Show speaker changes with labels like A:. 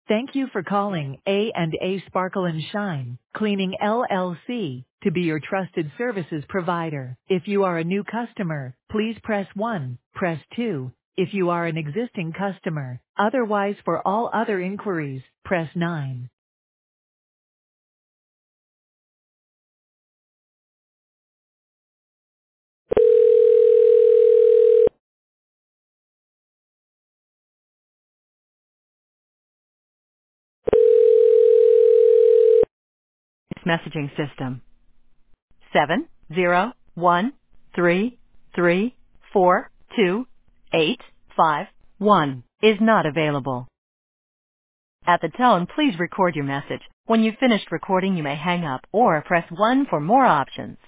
A: Thank you for calling A&A Sparkle and Shine Cleaning LLC to be your trusted services provider. If you are a new customer, please press 1, press 2. If you are an existing customer, otherwise for all other inquiries, press 9. Messaging system 701334285 is not available. At the tone, please record your message. When you've finished recording, you may hang up or press 1 for more options.